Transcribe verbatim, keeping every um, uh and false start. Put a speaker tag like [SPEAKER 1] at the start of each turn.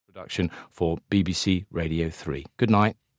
[SPEAKER 1] Production for B B C Radio three. Good night.